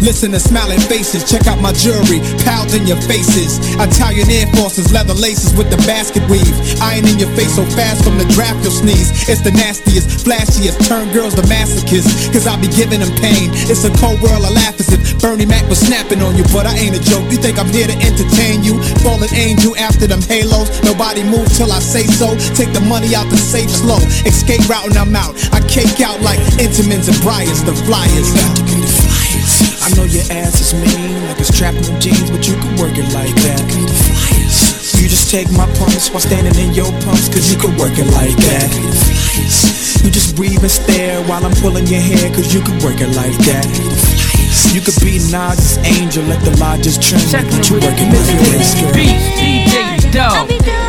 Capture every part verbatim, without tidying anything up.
Listen to smiling faces, check out my jewelry, pals in your faces. Italian Air Forces, leather laces with the basket weave. Iron in your face so fast from the draft you'll sneeze. It's the nastiest, flashiest, turn girls to masochists. Cause I be giving them pain. It's a cold world, I laugh as if Bernie Mac was snapping on you. But I ain't a joke, you think I'm here to entertain you? Fallen angel after them halos. Nobody move till I say so. Take the money out the safe slow. Escape route and I'm out. I cake out like Intamins and Bryans, the flyers. I know your ass is mean, like it's trapped in jeans, but you can work it like that. You just take my pumps while standing in your pumps, cause you can work it like that. You just breathe and stare while I'm pulling your hair, cause you can work it like that. You could be Nas's angel, let the lodges trim, but you work it like that. Beats, D J Dog.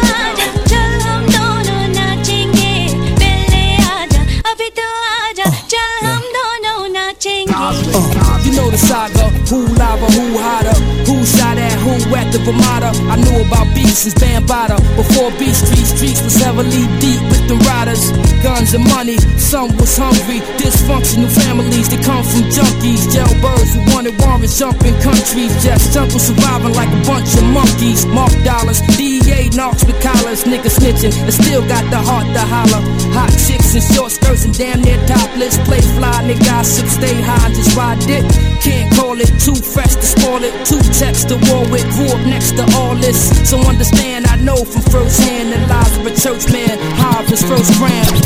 Uh, you know the saga, who lava, who hotter, who shot at who at the Ramada. I knew about beats since Bambaataa. Before Beat Street, streets was heavily deep with the riders. Guns and money, some was hungry. Dysfunctional families that come from junkies. Jailbirds who wanted warrants, jumping countries. Just simple surviving like a bunch of monkeys. Mark dollars, D E A knocks with collars. Niggas snitching, and still got the heart to holler. Hot chicks in short skirts and damn near topless. Play fly, nigga gossip, stay high, just ride it. Can't call it, too fresh to spoil it. Two texts to war with, grew up next to all this. So understand, I know from first hand that lives of a church man, how his first gram.